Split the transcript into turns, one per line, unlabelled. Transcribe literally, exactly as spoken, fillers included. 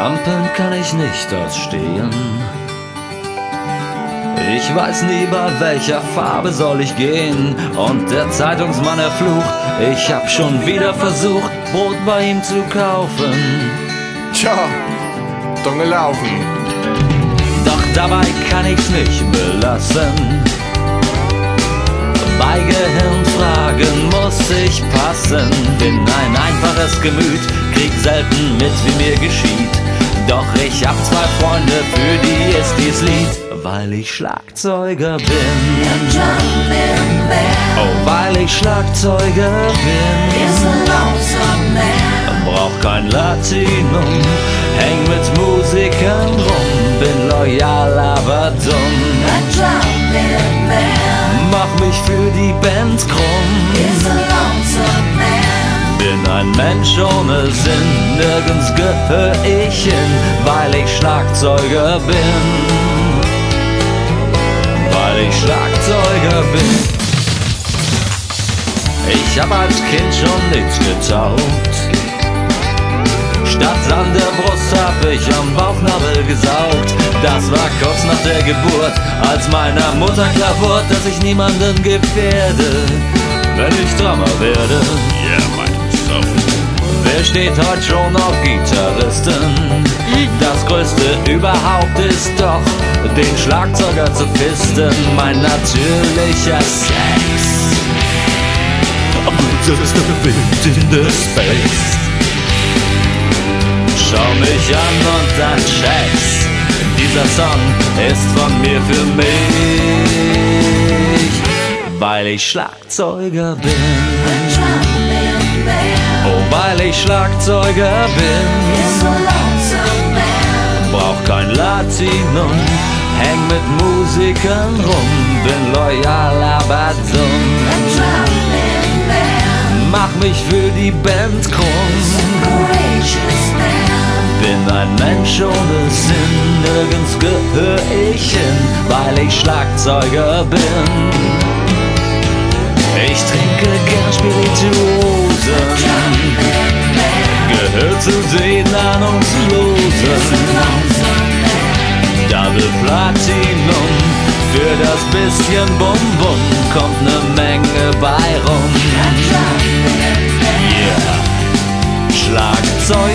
Ampeln kann ich nicht ausstehen. Ich weiß nie, bei welcher Farbe soll ich gehen. Und der Zeitungsmann erflucht, ich hab schon wieder versucht, Brot bei ihm zu kaufen.
Tja, dumm gelaufen.
Doch dabei kann ich's nicht belassen. Bei Gehirnfragen muss ich passen. Bin ein einfaches Gemüt, krieg selten mit, wie mir geschieht. Doch ich hab zwei Freunde, für die ist dies Lied. Weil ich Schlagzeuger bin. Oh, weil ich Schlagzeuger bin. Brauch kein Latinum, häng mit Musikern rum. Bin loyal, aber dumm. Mach mich für die Band krumm. Bin ein Mensch ohne Sinn, nirgends gehör ich hin, weil ich Schlagzeuger bin. Weil ich Schlagzeuger bin. Ich hab als Kind schon nichts getaugt. Statt an der Brust hab ich am Bauchnabel gesaugt. Das war kurz nach der Geburt, als meiner Mutter klar wurde, dass ich niemanden gefährde, wenn ich Drummer werde.
Yeah, mein so.
Wer steht heute schon auf Gitarristen? Das Größte überhaupt ist doch, den Schlagzeuger zu fisten. Mein natürlicher Sex. Just a bit in the space. Schau mich an und dann check's. Dieser Song ist von mir für mich, weil ich Schlagzeuger bin. Oh, weil ich Schlagzeuger bin. Brauch kein Latinum, häng mit Musikern rum. Bin loyal, aber dumm. Mach mich für die Band krumm. Bin ein Mensch ohne Sinn, nirgends gehör ich hin, weil ich Schlagzeuger bin. Ich trinke gern Spirituosen, gehört zu den Ahnungslosen. Double Platinum, für das bisschen Bum-Bum kommt ne Menge bei rum. Yeah, Schlagzeug